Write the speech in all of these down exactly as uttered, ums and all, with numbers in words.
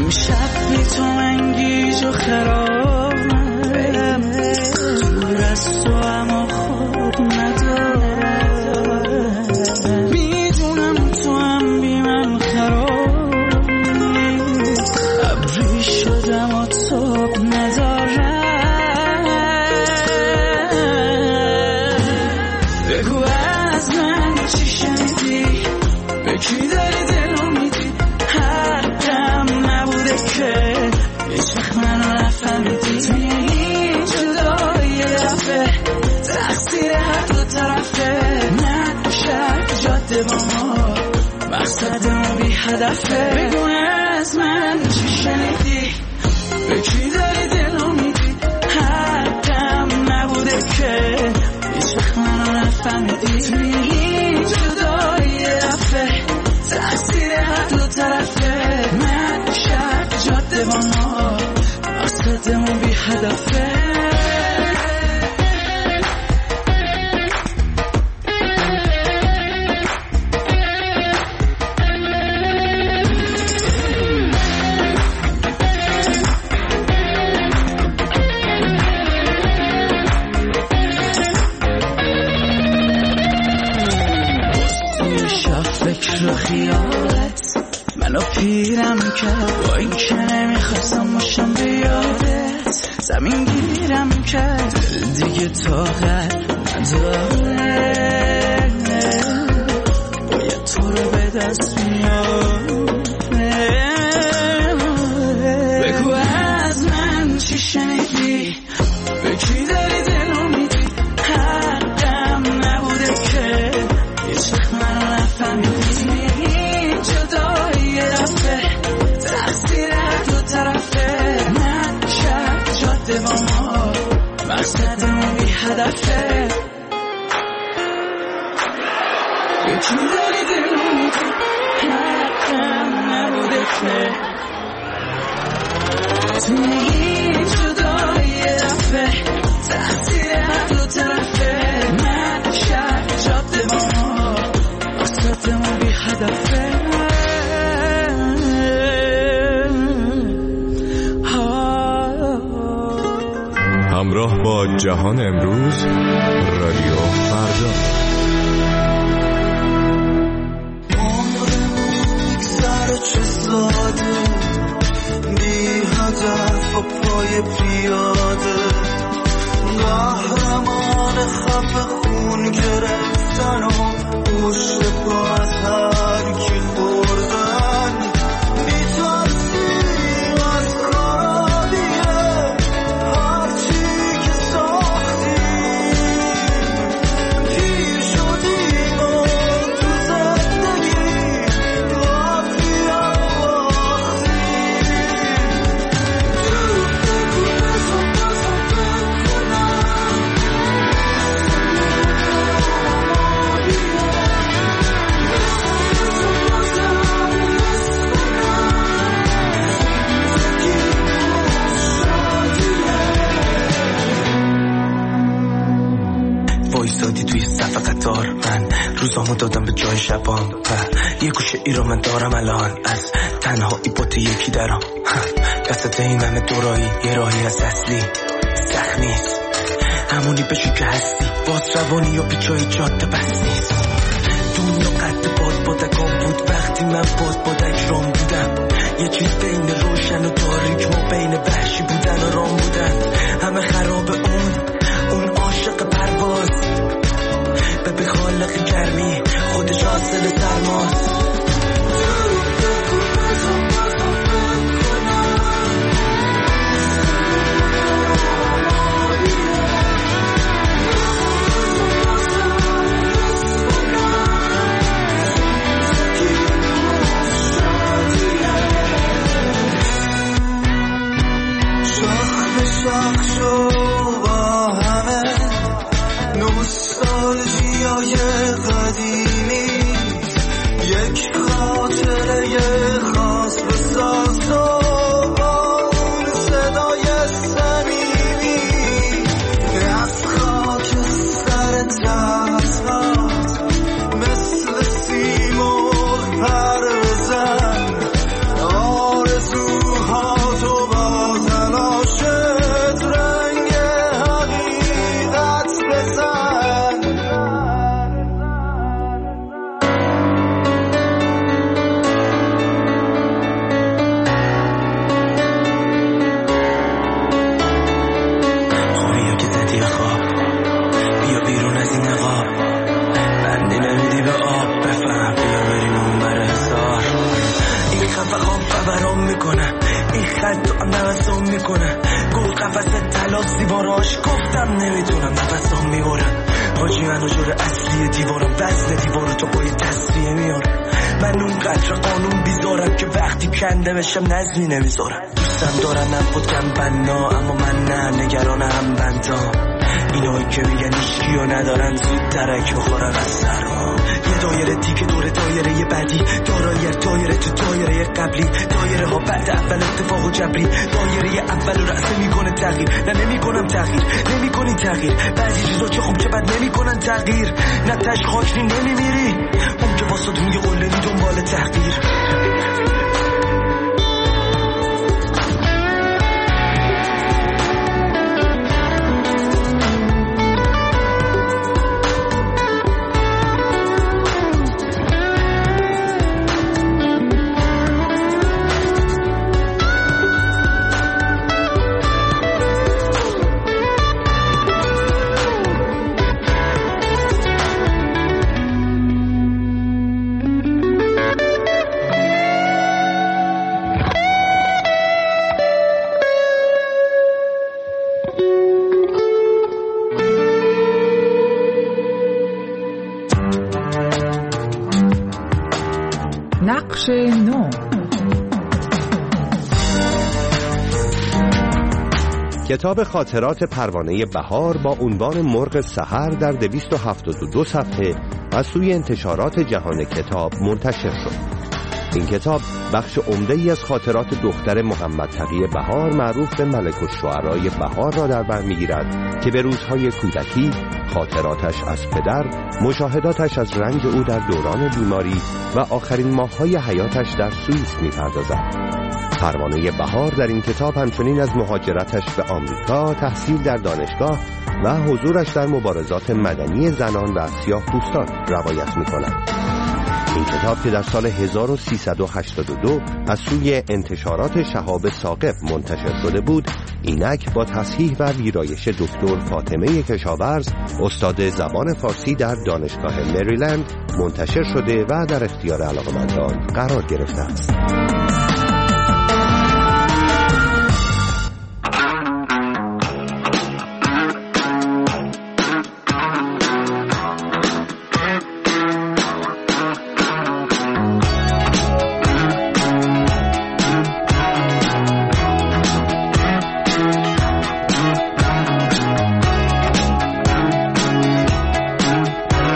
امشب بی تو من گیج و خرابم، دور از تو اما خوب ندارم، میدونم تو هم بی من خرابی، ابری شدم و تاب ندارم. بگو از من چی شنیدی، به کی داری دلو میدی، حقم نبوده که هیچ وقت منو نفهمیدی، این جدایی رفته تقصیر هر دو طرفه، من شرط جاده با ما مقصدمو بی هدفه. بگو از من چی شنیدی، به کی داری دلو میدی، حقم نبوده که هیچ وقت منو نفهمیدی، این جدایی رفته تقصیر هر دو طرفه، من شرط جاده با ما مقصدمون بی هدفه. فکر و خیالت منو پیرم کرد، با این که نمیخواستم باشم به یادت، زمین گیرم کرد دل دیگه طاقت نداره، باید تو رو به دست میاره. بگو از من چی شنیدی، به کی داری دلو میدی، حقم نبوده که هیچ وقت منو نفهمیدی، جدایی رفته تقصیر هر دو طرفه، من شرط جاده با ما مقصدمون بی هدفه. به کی داری دلو میدی، حقم نبوده که تو این جدایی رفته تقصیر هر دو طرفه، من شرط جاده با ما مقصدمون بی هدفه. همراه با جهان امروز، رادیو فردا. عمرمون سر چه ساده، بی هدف و پای پیاده، قهرمان خفه خون گرفتن و پشت پا از هر کی خوردن، میترسیم از خرابیه هرچی که ساختیم، پیر شدیم و تو زندگی قافیه باختیم. بگو بزن بزن بکنم وایسادی توی صف قطار، من روزامو دادم به جای شبام و یه گوشه ای رو من دارم الان، از تنهایی پات یکی درام، دستت این همه دورایی، یه راهی از اصلی سخت نیست، همونی بشی که هستی، باز روانی و پیچای جاده بس نیست، دنیا قد باد بادکان بود وقتی من باد بادک رام بودم، یه چیز بین روشن و تاریک ما بین وحشی بودن و رام بودن، همه خراب اون اون عاشق پرواز، به خالق گرمی خودش حاصل سرماست. شاخ شو با همه نوستالژیای قدیمی، یک خفقام فبرام میکنه این خط تو نفسام میکنه گل قفص تلاس دیواراش گفتم نمیتونم نفسام میبرم حاجی منو جور اصلی دیوارم وزن دیوارو تو پای تصفیه میاره من اون قدر قانون بیزارم که وقتی کنده بشم نظمی نمیذارم دوستم دارم نبود کم بنا اما من نه نگران هم بندام اینایی که میگن ایشکیو ندارن زود درک بخورن از سرما یه دایره دیگه دور دایره یه بعدی دارایی دایره تو دایره قبلی دایره ها بعد اول اتفاق و جبری دایره اول رو رأسه میکنه تغییر نه نمیکنم تغییر نمیکنی تغییر بعضی چیزا چه خوب چه بد نمیکنن تغییر نه تش خاکنی نمیمیری اون که واسه دون یه قلنی دنبال تغییر نقش نو. کتاب خاطرات پروانه بهار با عنوان مرغ سحر در دویست و هفتاد و دو صفحه از سوی انتشارات جهان کتاب منتشر شد. این کتاب بخش عمده‌ای از خاطرات دختر محمد تقی بهار معروف به ملک الشعرای بهار را در بر می‌گیرد که به روزهای کودکی، خاطراتش از پدر، مشاهداتش از رنج او در دوران بیماری و آخرین ماه‌های حیاتش در سوئیس می‌پردازد. پروانه بهار در این کتاب همچنین از مهاجرتش به آمریکا، تحصیل در دانشگاه و حضورش در مبارزات مدنی زنان و سیاه‌پوستان روایت می‌کند. این کتاب که در سال هزار و سیصد و هشتاد و دو از سوی انتشارات شهاب ثاقب منتشر شده بود، اینک با تصحیح و ویرایش دکتر فاطمه کشاورز، استاد زبان فارسی در دانشگاه مریلند منتشر شده و در اختیار علاقه‌مندان قرار گرفته است.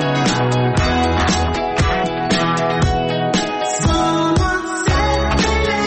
Someone said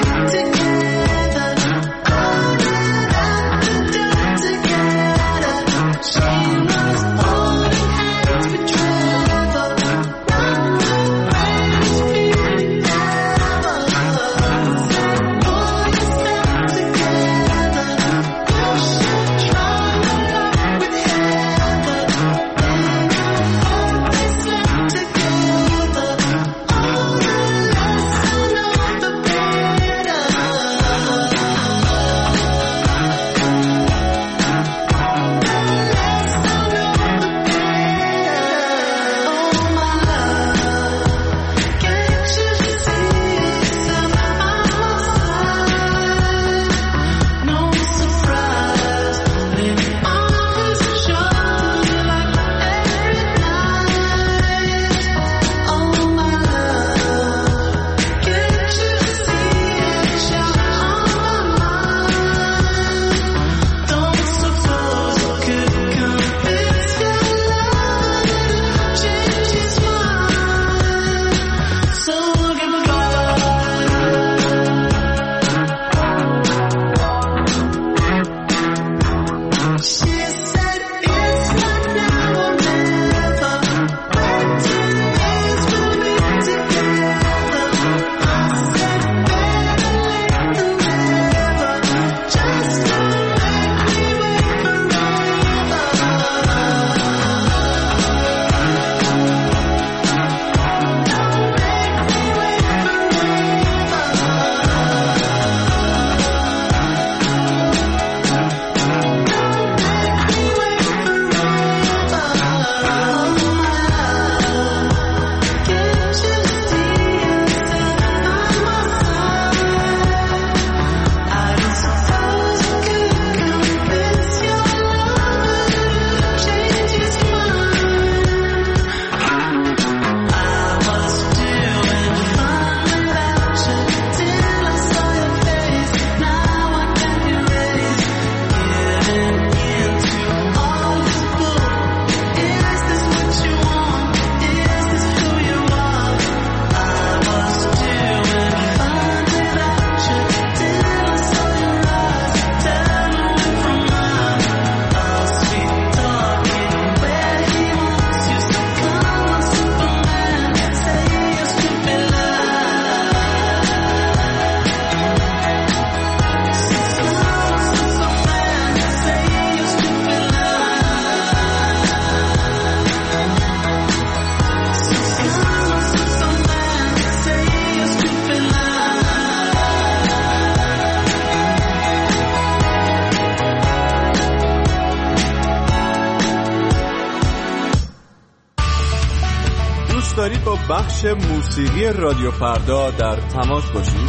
بخش موسیقی رادیو فردا در تماس باشید،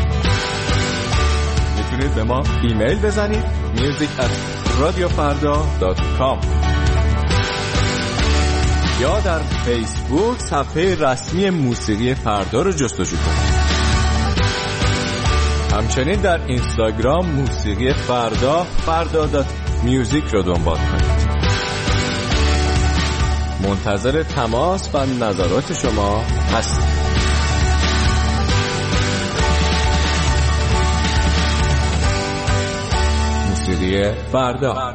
میتونید به ما ایمیل بزنید music at radiofarda dot com یا در فیسبوک صفحه رسمی موسیقی فردا رو جستجو کنید. همچنین در اینستاگرام موسیقی فردا فردا دات میوزیک رو دنبال کنید. منتظر تماس و نظرات شما هستیم. موسیقی فردا.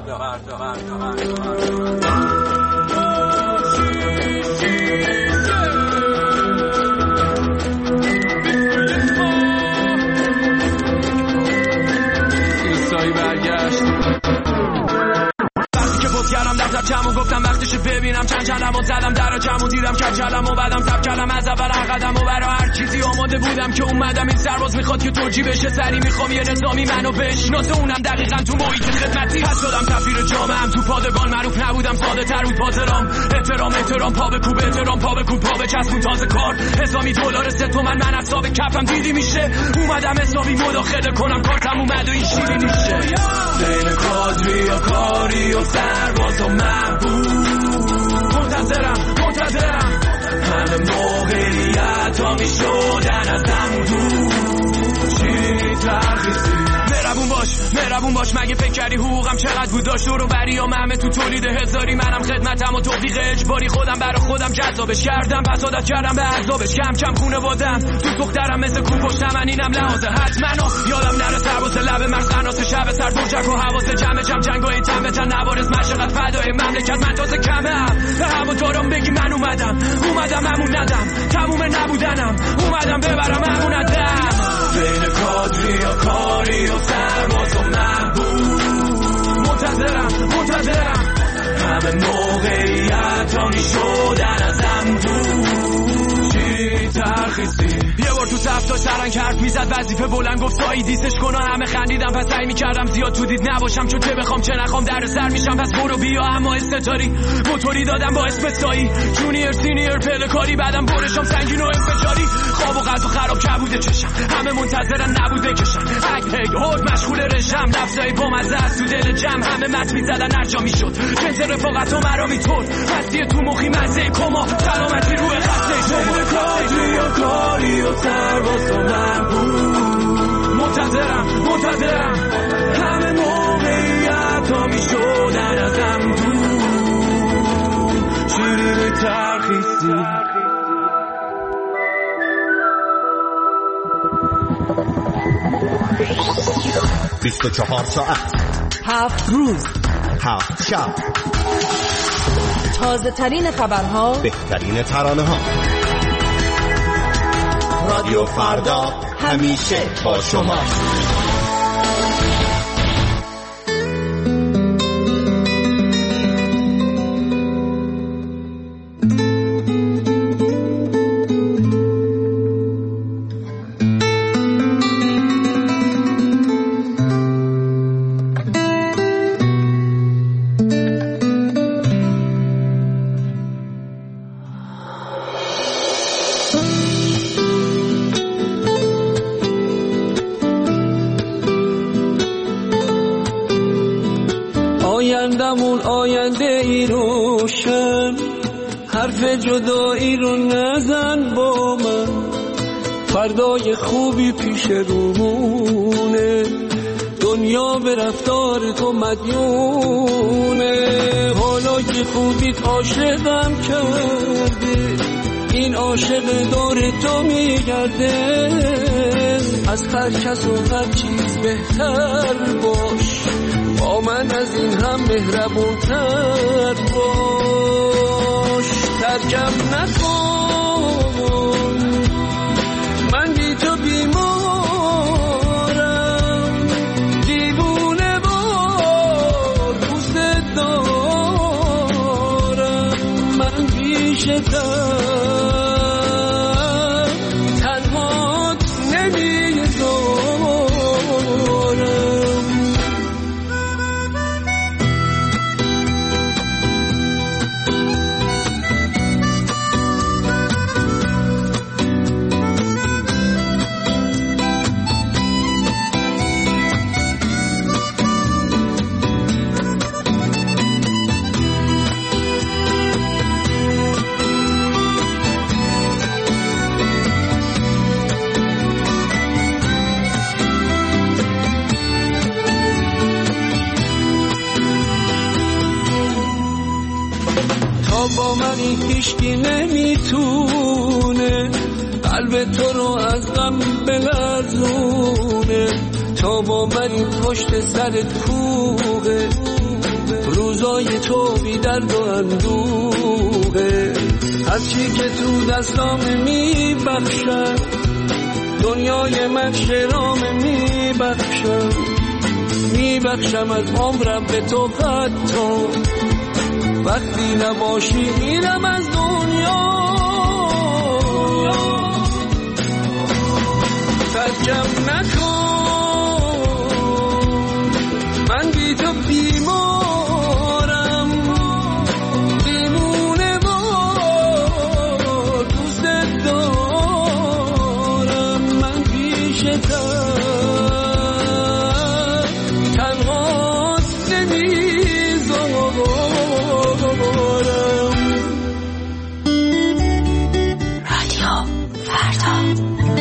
چمو گفتم وقتش ببینم چند چندم و زدم در چمو دیدم کچلم و بعدم تب کلم از اول عقدم و برا هر چیزی آماده بودم که اومدم. این سرباز میخواد که توجی بشه، سری میخوام یه نظامی منو بشناسه، اونم دقیقاً تو محیط خدمتی. پس شدم تفیر جامعم تو پادگان، معروف نبودم ساده تر بود پازرام. احترام احترام پا به کوب، احترام پا به کوب، پا به چسبون تازه کار حسامی دلار سه تومن من حساب کفم دیدی میشه. اومدم حسابی مداخله کنم، کارتم اومد و این شیری میشه. بین کادری و کاری و سرباز و محبوب منتظرم منتظرم همه موقعیت ها می شدن از هم دور. چی ترخیصی مهربون باش مهربون باش، مگه فکر کردی حقوقم چقدر بود داشت؟ دور و بریام همه تو تولید هزاری، منم خدمتم و توفیق اجباری خودم برا خودم جذابش کردم، پس عادت کردم به عذابش. کم کم خونه بادم تو دخترم مثل کو پشتم، اینم لحاظه حتما یادم نره سرباز لب مرز قناس شب سر دوجک و حواس جمع جمع جنگای تن به تن نوارز مشقت فدای مملکت. من تازه کمه هم به هوادارم بگی من اومدم اومدم همون ندم تموم نبودنم، اومدم ببرم همون ندم. بین کادری و کاری و سرباز و محبوب منتظرم منتظرم همه موقعیت ها می شدن از هم دور. چی ترخیصی یه بار تو تفتا شرنگ حرف میزد، وظیفه بلند گفت سایی دیسش کنن، همه خندیدم پس سعی میکردم زیاد تو دید نباشم، چون چه بخوام چه نخوام در سر میشم. پس برو بیا اما استتاری موتوری دادم با اسم سایی، جونیر سینیر پلکاری، بعدم برشم سنگین و انفجاری. خواب و غذا خراب کبوده چشم، همه منتظرن نبوده کشم، اگ هگ هود مشغول رشم، لفظای با مزه است تو دل جمع، همه مت میزدن هر جا میشد، جنس رفاقت و مرا میطور هستی تو مخی مزه کما، سلامتی روی خسته شما. کاری و کاری و سرباز و محبوب منتظرم منتظرم همه موقعیت ها میشدن از هم دور. شیرین ترخیصی بیست و چهار ساعت، هفت روز، هفت شب، تازه ترین خبرها، بهترین ترانه ها. رادیو فردا همیشه با شما. آیندمون آینده ای روشن، حرف جدایی رو نزن با من، فردای خوبی پیش رومونه، دنیا به رفتار تو مدیونه. حالا که خوبیت عاشقم کرده، این عاشق دور تو میگرده، از هر کس و هر چیز بهتر باش، با من از این هم مهربون تر باش. ترکم نکن من بی تو بیمارم، دیوونه بار دوست دارم، من بیشتر تنهات نمیذارم. تا با منی هیچکی نمیتونه قلب تو رو از غم بلرزونه، تا با منی پشت سرت کوه روزای تو بی درد و اندوه، هرچی که تو دستام میبخشم دنیای من شرام میبخشم، میبخشم از عمرم به تو حتی وقتی نباشی میرم از دنیا. ترکم نکن من بی تو بیمارم، دیمونه وار دوست دارم، من پیشتم تنهاست نمیذارم. رادیو فردا.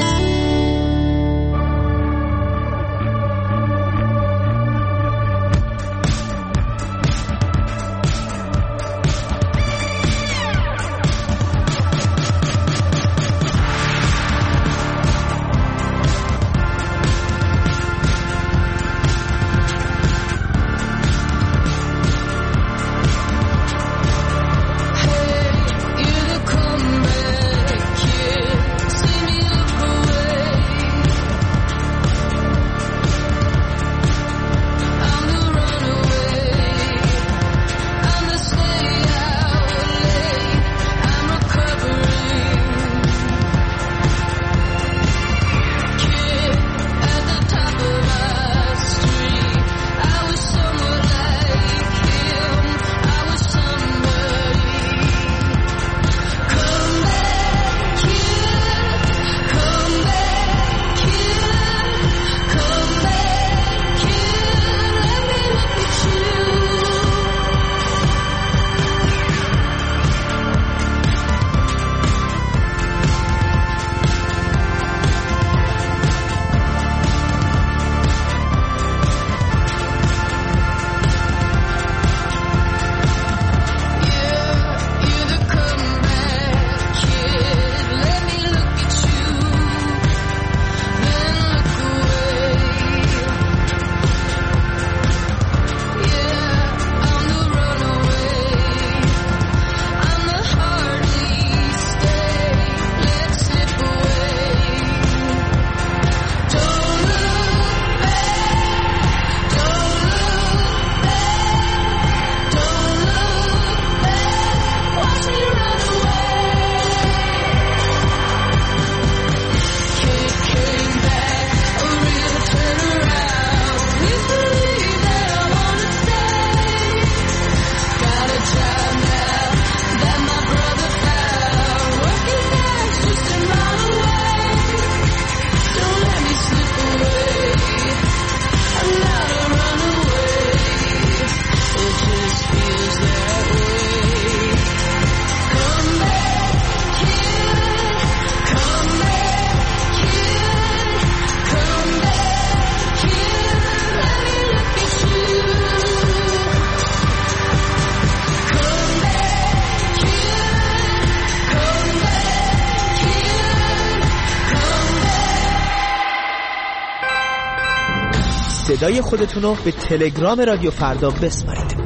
صدای خودتون رو به تلگرام رادیو فردا بسپارید.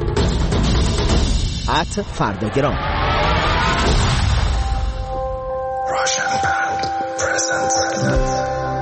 ات فرداگرام. Russian Band presents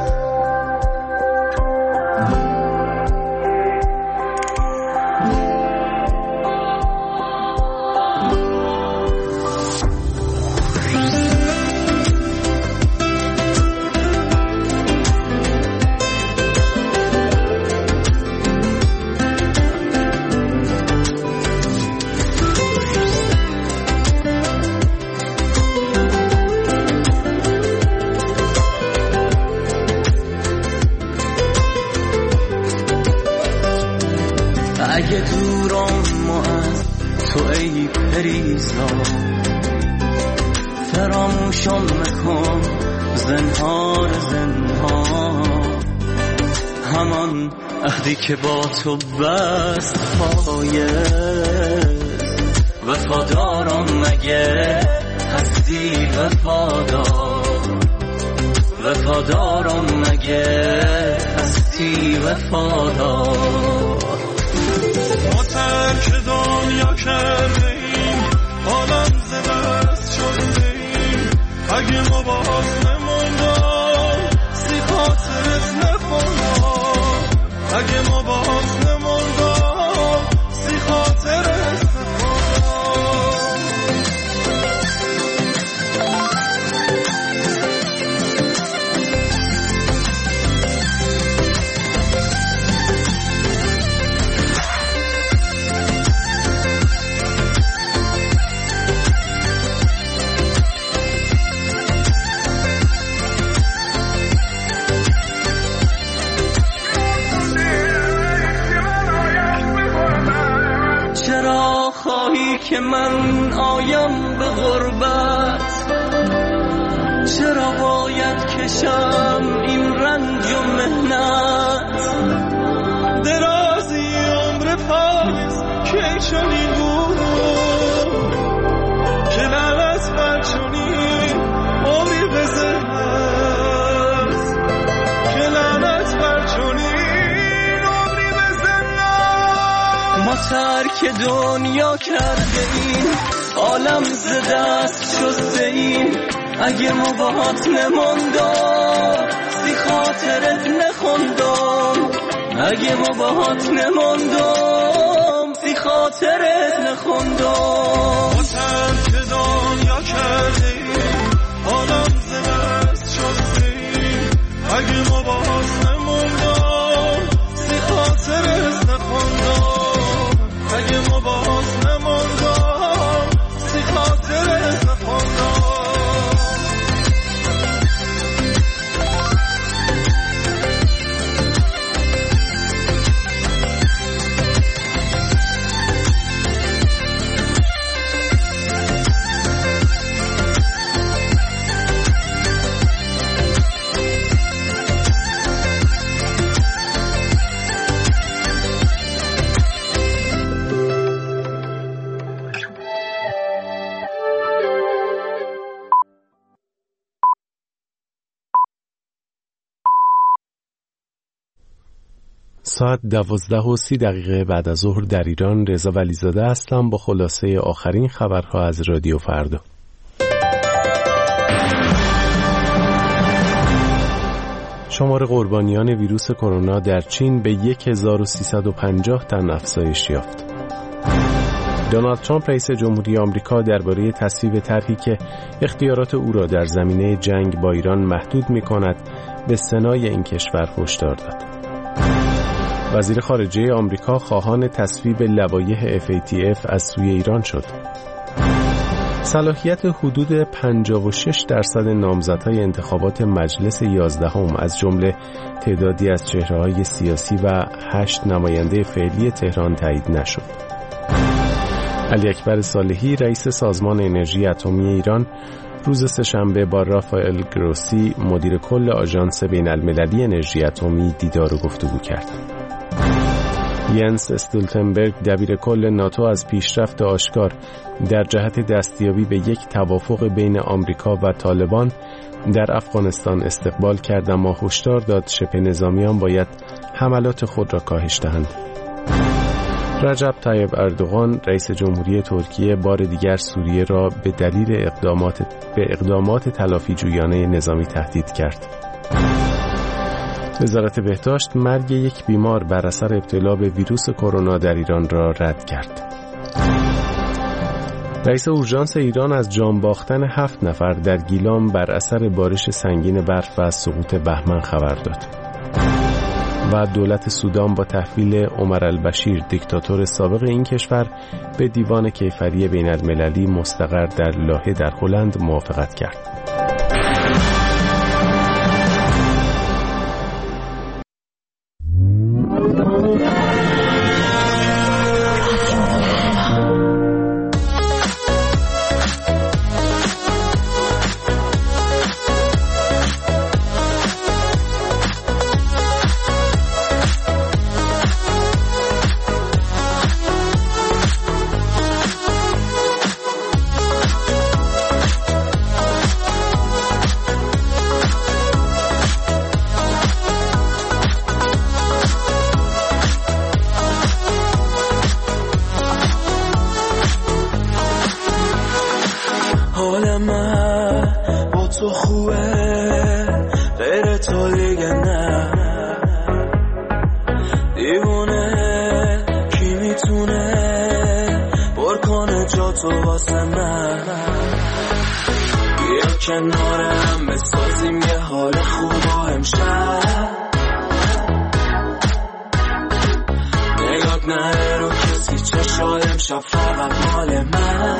اگه دورم از تو ای پریزا، فراموشم نکن زنهار زنهار، همان عهدی که با تو بست پایه وفادارم مگه هستی وفادار وفادارم مگه هستی وفادار ما ترک دنیا کرده ایم عالم ز دست شده ایم اگه ما باز نموندم سی خاطرت نخوندم اگه ما باز نموندم سی خاطرت که من آیم به غربت چرا باید کشم این رنج و مهنت درازی عمر پاییز که چنین بود که لعنت بر چنین عمری بزنت که لعنت بر چنین عمری بزنت ما ترک دنیا کرده ایم عالم ز دست شسته ایم اگه ما باهات نموندم سی خاطرت نخوندم اگه ما باهات نموندم سی خاطرت نخوندم ما ترک دنیا کرده ایم عالم ز دست شسته ایم اگه ما باهات نموندم سی خاطرت نخوندم اگه ما باز نموندم سی خاطرت نخوندم ساعت دوازده و سی دقیقه بعد از ظهر در ایران. رضا ولیزاده هستم با خلاصه آخرین خبرها از رادیو فردا. شمار قربانیان ویروس کرونا در چین به هزار و سیصد و پنجاه تن افزایش یافت. دونالد ترامپ رئیس جمهوری آمریکا درباره تصویب طرحی که اختیارات او را در زمینه جنگ با ایران محدود می‌کند به سنای این کشور هشدار داد. وزیر خارجه آمریکا خواهان تصویب لوایح اف ای تی اف از سوی ایران شد. صلاحیت حدود پنجاه و شش درصد نامزدهای انتخابات مجلس یازدهم از جمله تعدادی از چهره‌های سیاسی و هشت نماینده فعلی تهران تایید نشد. علی اکبر صالحی رئیس سازمان انرژی اتمی ایران روز سه‌شنبه با رافائل گروسی مدیر کل آژانس بین‌المللی انرژی اتمی دیدار و گفتگو کرد. ینس استولتنبرگ دبیر کل ناتو از پیشرفت آشکار در جهت دستیابی به یک توافق بین آمریکا و طالبان در افغانستان استقبال کرد، اما هشدار داد شبه نظامیان باید حملات خود را کاهش دهند. رجب طیب اردوغان رئیس جمهوری ترکیه بار دیگر سوریه را به دلیل اقدامات به اقدامات تلافی جویانه نظامی تهدید کرد. وزارت بهداشت مرگ یک بیمار بر اثر ابتلا به ویروس کرونا در ایران را رد کرد. رئیس اورژانس ایران از جان باختن هفت نفر در گیلان بر اثر بارش سنگین برف و سقوط بهمن خبر داد. و دولت سودان با تحویل عمر البشیر دیکتاتور سابق این کشور به دیوان کیفری بین المللی مستقر در لاهه در هلند موافقت کرد. تو خوبه غیر تو دیگه نه دیوونه کی میتونه پر کنه جا تو واسه من بیا کنارم بسازیم یه حال خوبا امشب نگات نره رو کسی چشای امشب فقط مال من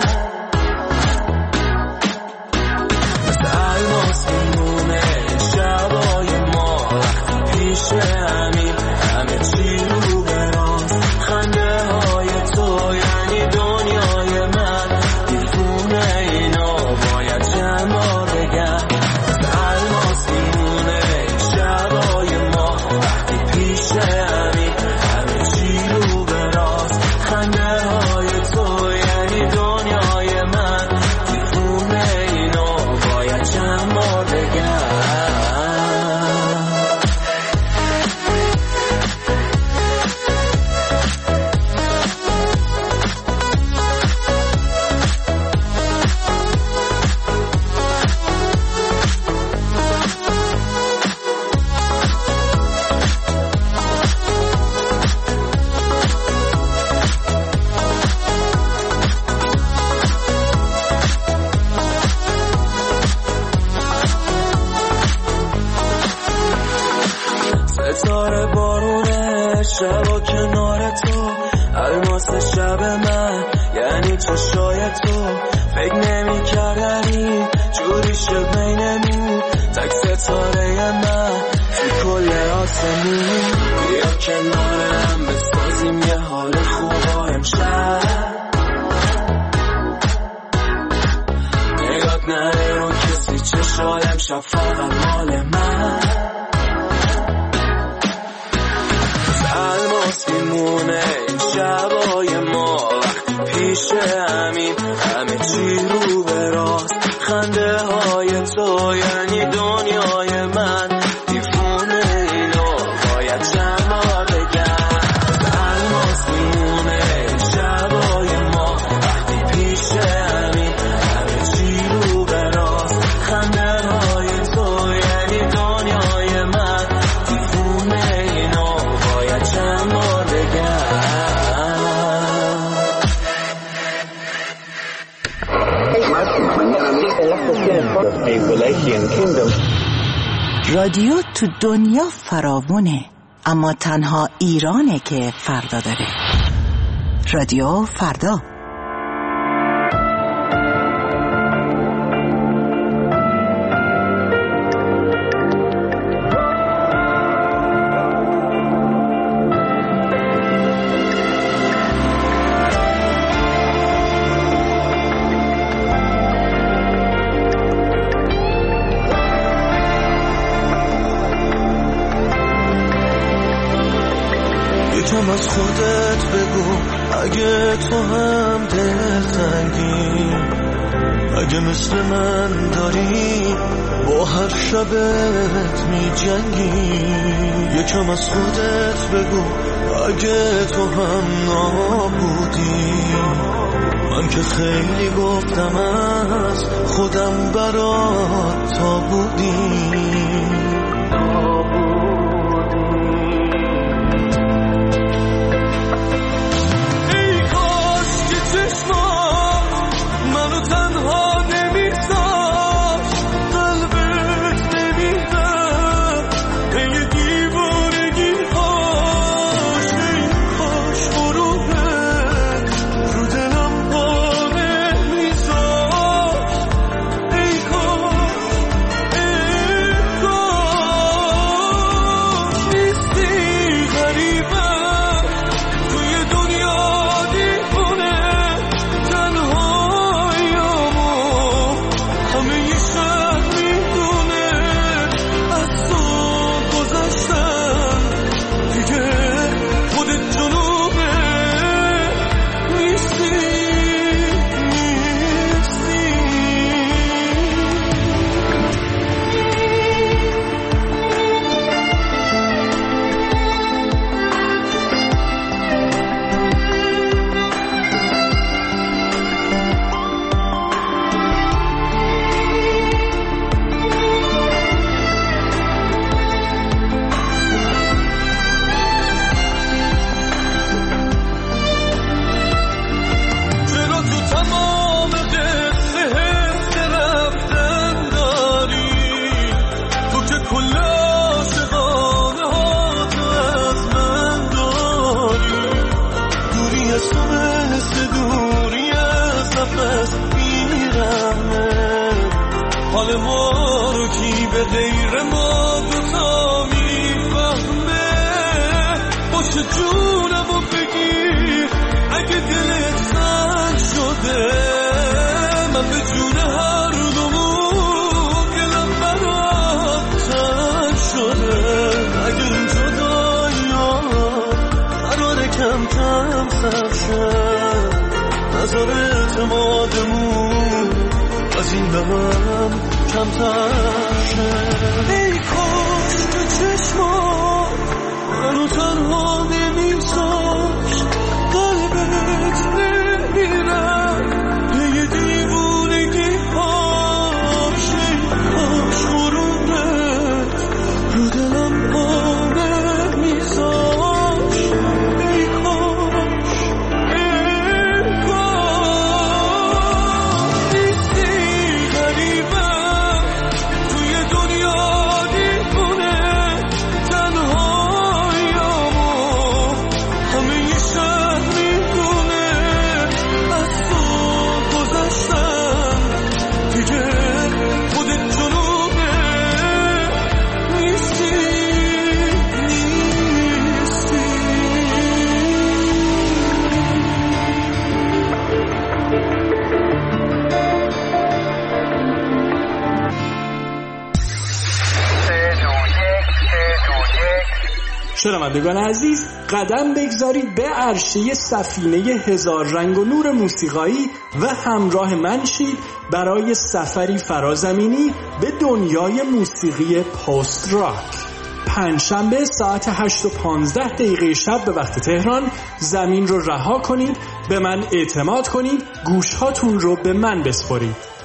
مثل الماس میمونه شبای ما وقتی پیش همین همه چی رو به راست خنده های تو یعنی دنیای من دیفونه اینا باید چند بار بگم مثل الماس میمونه شبای ما وقتی پیش همین همه چی رو به راست خنده های تو یعنی دنیای من دیفونه اینا باید چند بار بگم ستاره بارونه شبا کنار تو الماس شب من یعنی چشای تو فکر نمی کردنی جوری شد بینمون تک ستاره من تو کل آسمون بیا کنارم بسازیم یه حال خوبا امشب نگات نره رو کسی چشای امشب فقط مال من الماس میمونه شبای ما وقتی پیش همین همه چی رو به راست خنده های تو یعنی دنیای من دیفونه اینو باید چند بار بگم الماس میمونه شبای ما وقتی پیش همین همه چی رو به راست خنده های تو یعنی دنیای من دیفونه اینو باید چند بار بگم رادیو تو دنیا فراوونه اما تنها ایرانه که فردا داره. رادیو فردا. یکم از خودت بگو اگه تو هم دلتنگی اگه مثل من داری با هر شبت می جنگی یکم از خودت بگو اگه تو هم نابودی من که خیلی گفتم از خودم برات تا بودی ما رو کی به غیر ما دوتا میفهمه؟ باشه جونم و بگیر اگه دلت سنگ شده، من به جون هر دومون دلم برات تنگ شده. اگه این جدایی ها قراره کم کم سر شه، نظر اعتمادمون از این دم کمتر شه. ای کاش تو چشما منو تنها نمیذاش، قلبت نمیرد پی دیوونگی هاش. ای کاش غرورت رو دلم ها نمیذاش. ای کاش ای کاش نیستی غریبم توی دنیا دیوونه، تنهاییامو همه یه شهر میدونه. از تو گذشتم دیگه خودت جنوبه، نیستی نیستی. شنوندگان عزیز، قدم بگذارید به عرشه سفینه هزار رنگ و نور موسیقایی و همراه من شید برای سفری فرازمینی به دنیای موسیقی پست راک. پنجشنبه ساعت هشت و پانزده دقیقه شب به وقت تهران زمین رو رها کنید، به من اعتماد کنید، گوشهاتون رو به من بسپارید.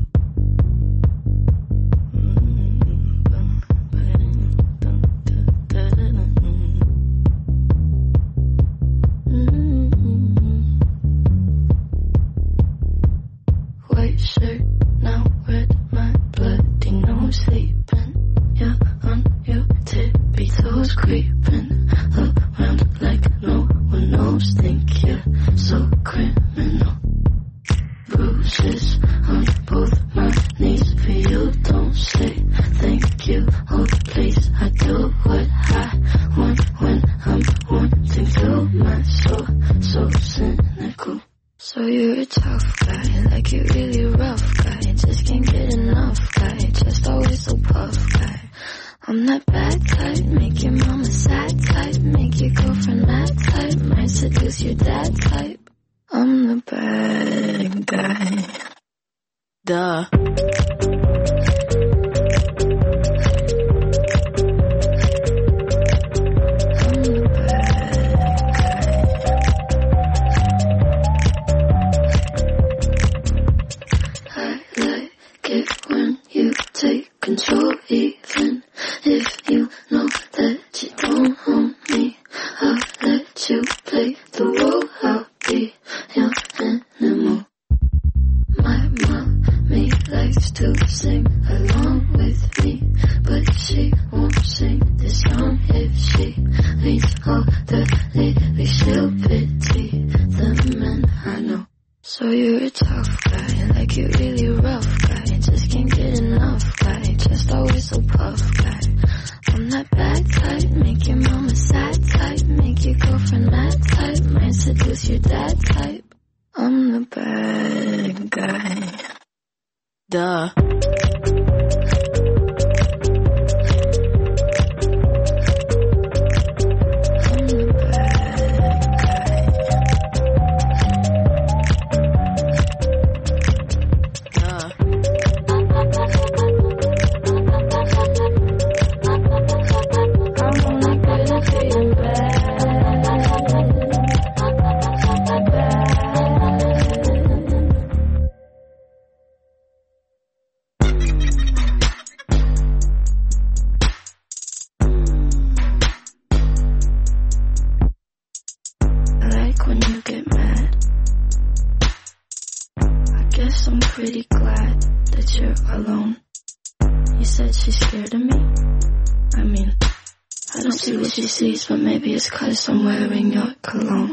But maybe it's 'cause I'm wearing your cologne.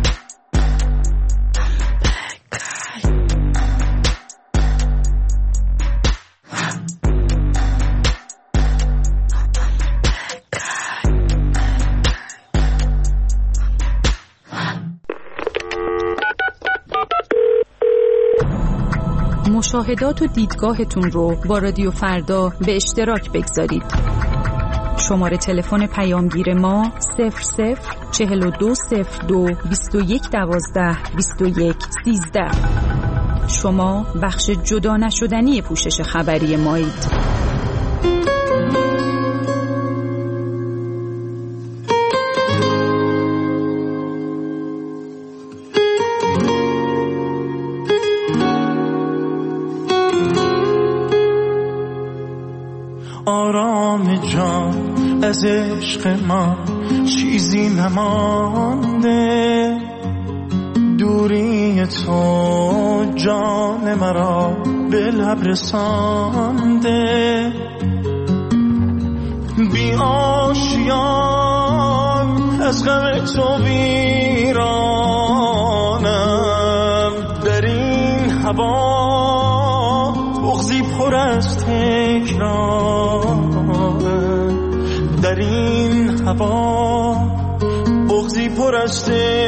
I'm a bad guy. مشاهدات و دیدگاهتون رو با رادیو فردا به اشتراک بگذارید. شماره تلفن پیامگیر ما صفر صفر چهل و دو صفر دو بیست و یک دوازده بیست و یک سیزده. شما بخش جدا نشدنی پوشش خبری مایید. آرام جان از عشق ما چیزی نمانده، دوری تو جان مرا به لب رسانده. بی آشیان از غم تو ویرانم، در این هوا بغضی پر از تکرارم، در این هوا بغضی پر از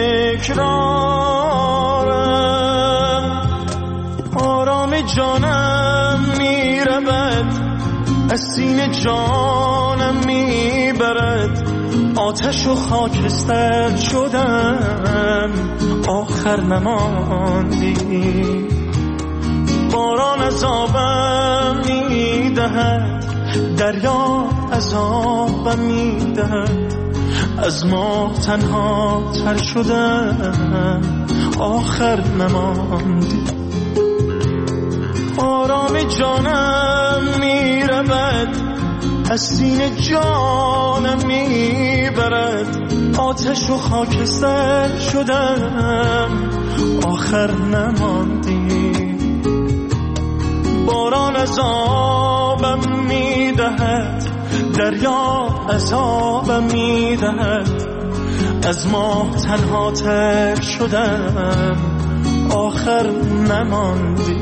تکرارم. آرام جانم میرود از سینه، جانم میبرد آتش و خاکستر شدم، آخر نماندی. باران عذابم میدهد، دریا عذابم میدهد، از ما تنها تر شدم، آخر نماندی. آرام جانم میرود از سینه، جانم میبرد آتش و خاکستر شدم، آخر نماندی. باران عذابم میدهد، دریا عذابم میدهد، از ما تنها تر شدم، آخر نماندی.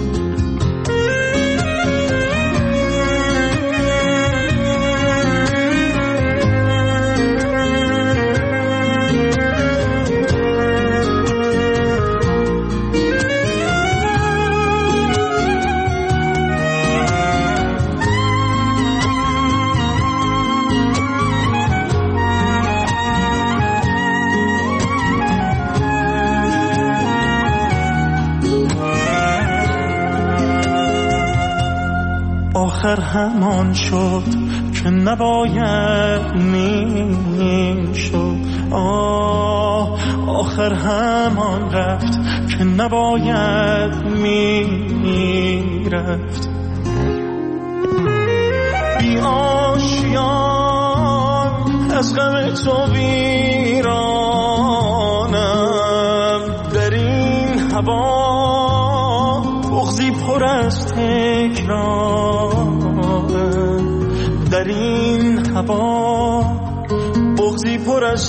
آخر همان شد که نباید میشد، آه آخر همان رفت که نباید میرفت. بی آشیان از غم تو ویرانم، در این هوا بغضی پر از تکرارم، در این هوا بغضی پر از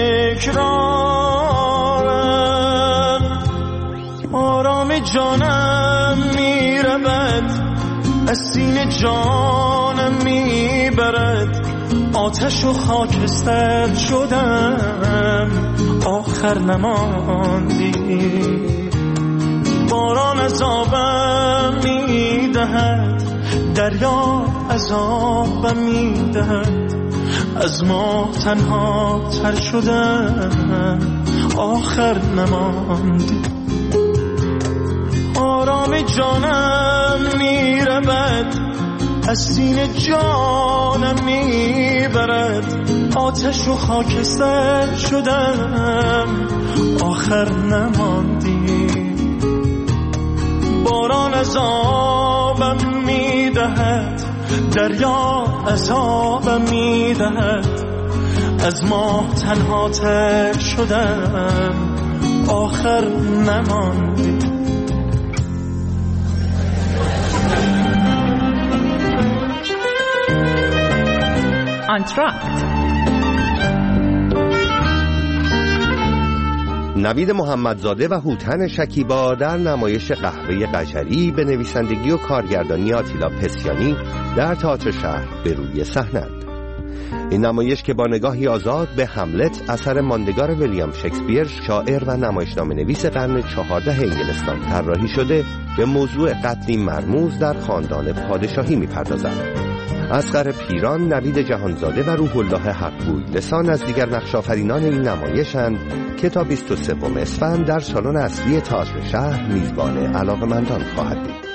تکرارم. آرام جانم میرود از سینه، جانم میبرد آتش و خاکستر شدم، آخر نماندی. باران عذابم میدهد، دریا عذابم میدهد، از ما تنها تر شدم، آخر نماندی. آرام جانم میرود از سینه، جانم میبرد آتش و خاکستر شدم، آخر نماندی. باران عذابم میدهد، دریا عذابم میدهد، از ما تنها تر شدم، آخر نماندی. آنتراکت. نوید محمدزاده و هوتن شکیبا در نمایش قهوه قجری به نویسندگی و کارگردانی آتیلا پسیانی در تئاتر شهر به روی صحنه‌اند. این نمایش که با نگاهی آزاد به هملت اثر ماندگار ویلیام شکسپیر، شاعر و نمایشنامه نویس قرن چهاردهم انگلستان طراحی شده، به موضوع قتلی مرموز در خاندان پادشاهی می‌پردازد. اصغر پیران، نوید جهانزاده و روح الله حقگوی لسان از دیگر نقش‌آفرینان این نمایشند که تا بیست و سوم اسفند در سالن اصلی تئاتر شهر میزبان علاقه‌مندان خواهد بود.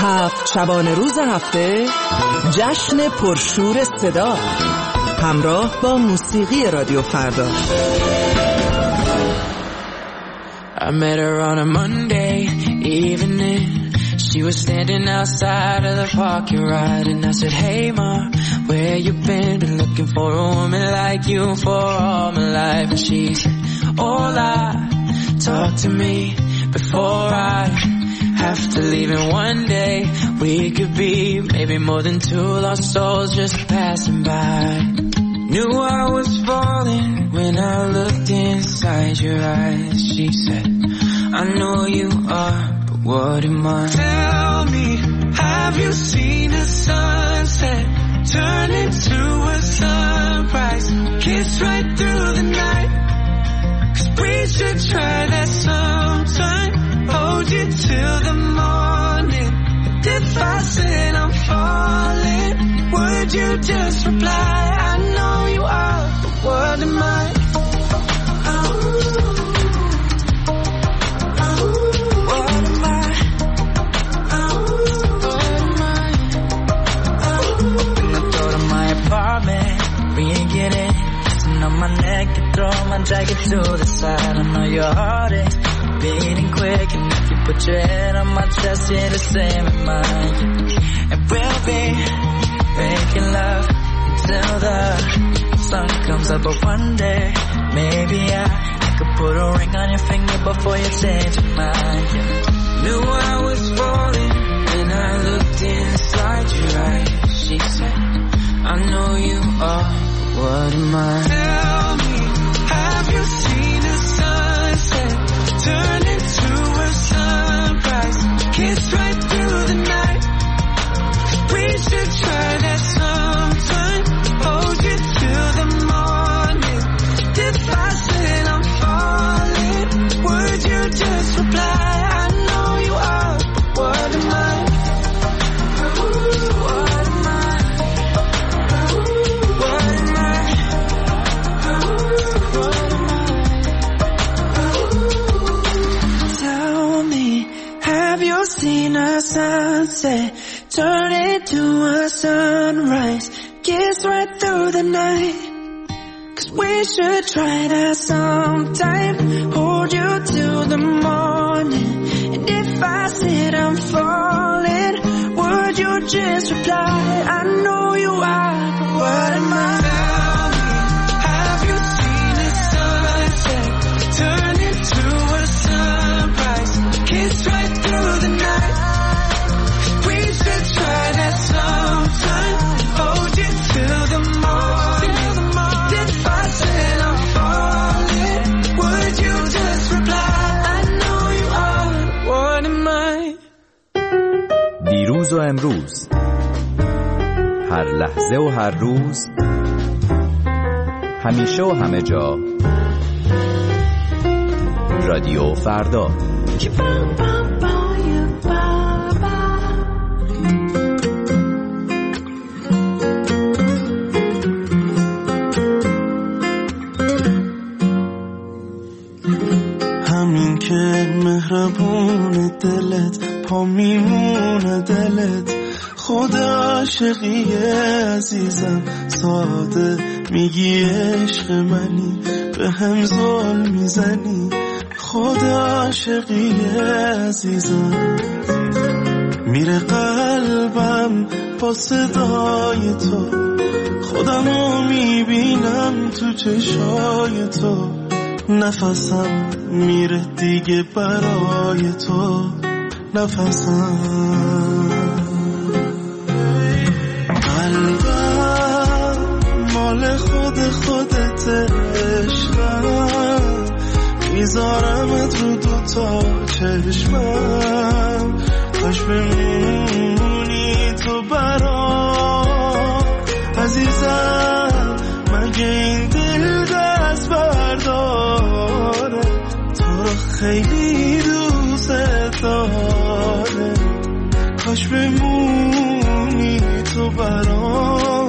هفت شبانه روز هفته جشن پرشور صدا همراه با موسیقی رادیو فردا. I met her on a Monday evening. She was standing outside of the parking lot, and I said, hey ma, where you been? Been looking for a woman like you for all my life. And she said, hola, talk to me before I have to leave. And one day we could be maybe more than two lost souls just passing by. Knew I was falling when I looked inside your eyes. She said, I know you are, but what am I? Tell me, have you seen a sunset turn into a sunrise, kiss right through the night? 'Cause we should try that sometime. Hold you till the morning. And if I said I'm falling, would you just reply? I know you are, but what am I? My neck and throw my jacket to the side. I know your heart is beating quick, and if you put your head on my chest, you're the same as mine. And we'll be making love until the sun comes up. But one day, maybe I, I could put a ring on your finger before you change your mind. Knew I was falling when I looked inside your eyes. She said, I know you are, but what am I? Tell me, have you seen a sunset turn into a sunrise, kiss right through the night? We should try that sometime. Hold you till the morning. If I said I'm falling, would you just reply? I know you are, but what am I? What am I? What am I? What am I? Tell me, have you seen a sunset turn into a sunrise, kiss right through the night? 'Cause we should try that sometime. Hold you till the morning. And if I said I'm falling, would you just reply? I know you are, but what am I? Tell me, have you seen a sunset turn into a sunrise, kiss right through the night? We should try that sometime. Hold you till the morning. If I said I'm falling, would you just reply? I know you are, what am I? دیروز و امروز، هر لحظه و هر روز، همیشه و همه جا، رادیو فردا. همین که مهربون دلت پا میمونه دلت، خود عاشقیه عزیزم، ساده میگی عشق منی، به هم ظلم میزنی، خود عاشقیه عزیزم. میره قلبم با صدای تو، خودمو میبینم تو چشای تو، نفسم میره دیگه برای تو، نفسم. قلبم مال خود خودت عشقم، میذارمت رو دوتا چشمم، کاش بمونی تو برام عزیزم. مگه این دل دست برداره، تو رو خیلی دوست داره، کاش بمونی تو برام.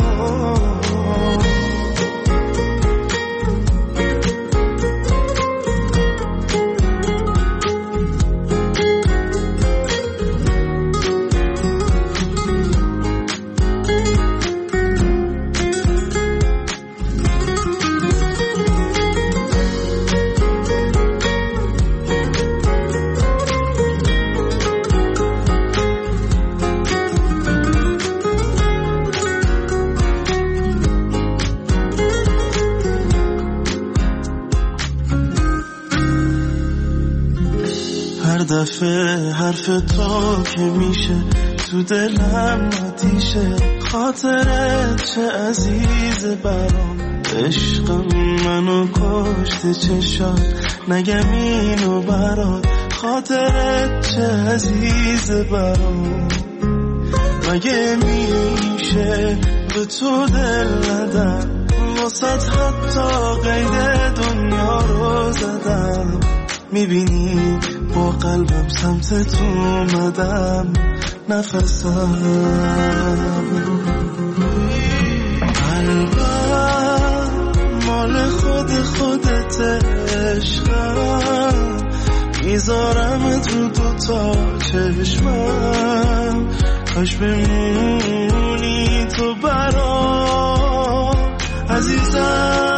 هر دفعه حرف تو که میشه تو دلم آتیشه، خاطرت چه عزیز برام، عشقم منو کشته چشات، نگم اینو برات، خاطرت چه عزیز برام، مگه میشه به تو دل ندم، واسط حتی قید دنیا رو زدم، میبینی با قلبم سمت تو اومدم، نفسم قلبم مال خود خودت عشقم، میذارم تو دوتا چشمم، کاش بمونی تو برام عزیزم.